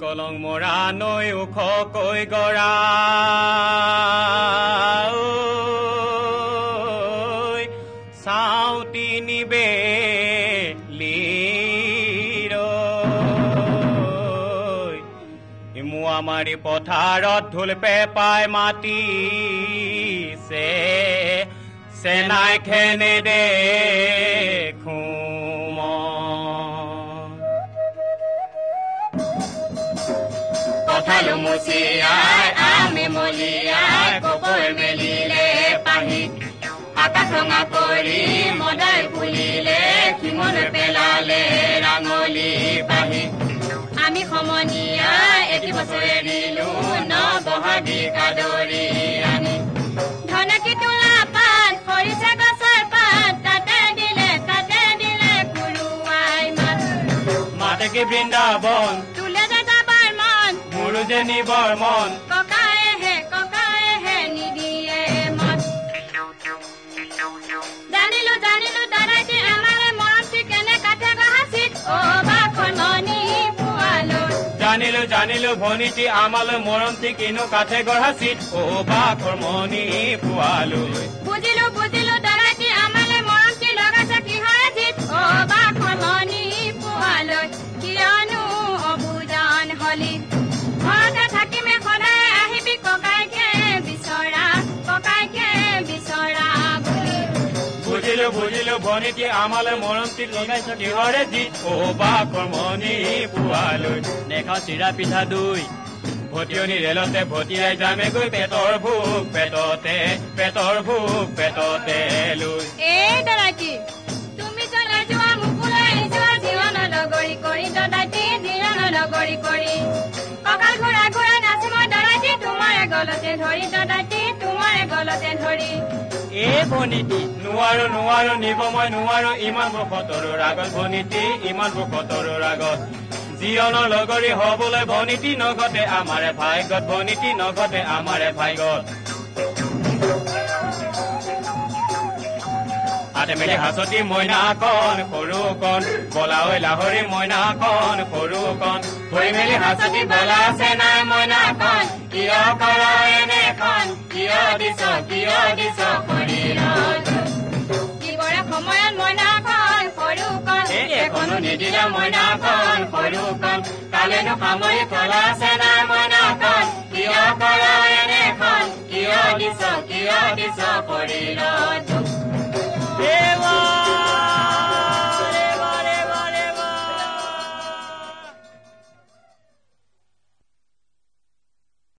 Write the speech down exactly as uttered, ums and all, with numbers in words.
কলং মৰা নৈ ওখ কৈ গৰা চাউতি নিবে ইমুৱা মাৰি পথাৰত ঢোল পেপাই মাতিছে চেনাই খেনে দেখো কথালো মুচিয়াই আমি মলিয়াই কপৈ মেলিলে পাহি আকাশ ৰঙা কৰি মদাই ফুলিলে শিমল পেলালে ৰাঙলী পাহি আমি সমনীয়া এটি বছৰে দিলো ন বহাগী কাদৰি আনি ধনকি তোলা পাত সৰিছে গছৰ পাত তাতে দিলে তাতে দিলে কুৰুৱাই মাত মাতেকে বৃন্দাবন তোলে যে যাবাৰ মন মোৰো যে নিবৰ মন ককায়েহে ককায়েহে নিদিয়ে মত জানিলো জানিলো দাদাইটি আমাৰে মৰমটি কেনে কাঠে গহাচিত অ বাখন মনি জানিলো জানিলো ভনীটি আমালৈ মৰমটি কিনো কাঠে গঢ়াচিত অ বাখৰ মনি পোৱালৈ বুজিলো বুজিলো দাদাইটি আমালৈ মৰমটি লগাইছে কিহৰে জিত অ বাখৰ মনি পোৱালৈ কিয়নো অবুজান হলি ঘৰতে থাকিমে সদায় আহিবি ককাইকে বিচৰা ককাইকে বিচৰা বুলি বুজিলো বুজিলো ভনীটি আমালৈ মৰমটি লগাইছে কিহৰে জিত অ বাখৰ মনি পোৱালৈ নেখাও চিৰা পিঠা দৈ ভটিয়নি ৰেলতে ভটিয়াই যামে গৈ পেটৰ ভোক পেটতে পেটৰ ভোক পেটতে লৈ এই দাদাইটি তুমি চলাই যোৱা মুকুলৈ যোৱা জীৱন লগৰী কৰি দাদাইটি জীৱন লগৰী কৰি কঁকাল ঘূৰাই ঘূৰাই নাচি মই দাদাইটি তোমাৰ গলতে ধৰি দাদাইটি তোমাৰ গলতে ধৰি এ ভনীটি নোৱাৰো নোৱাৰো নিব মই নোৱাৰো ইমান বখতৰৰ আগত ভনীটি ইমান বখতৰৰ আগত জীৱনৰ লগৰী হবলৈ ভনীটি নঘটে আমাৰে ভাগ্যত ভনীটি নঘটে আমাৰে ভাগ্যত হাতে মেলি হাঁচতি মইনাকণ সৰু কণ বলা ঐ লাহৰি মইনাকণ সৰু কণ ধৰি মেলি হাঁচতি বলা আছে নাই মইনাকণ কিয় কৰ এনেখন কিয় দিছ কিয় দিছ শৰীৰত দিবৰে সময়ত মইনাকণ সৰু কণ এখনো নিদিলে মইনাকণ সৰু কণ কালেনো সামৰি থলা আছে নাই মইনাকণ কিয় কৰ এনেখন কিয় দিছ কিয় দিছ শৰীৰত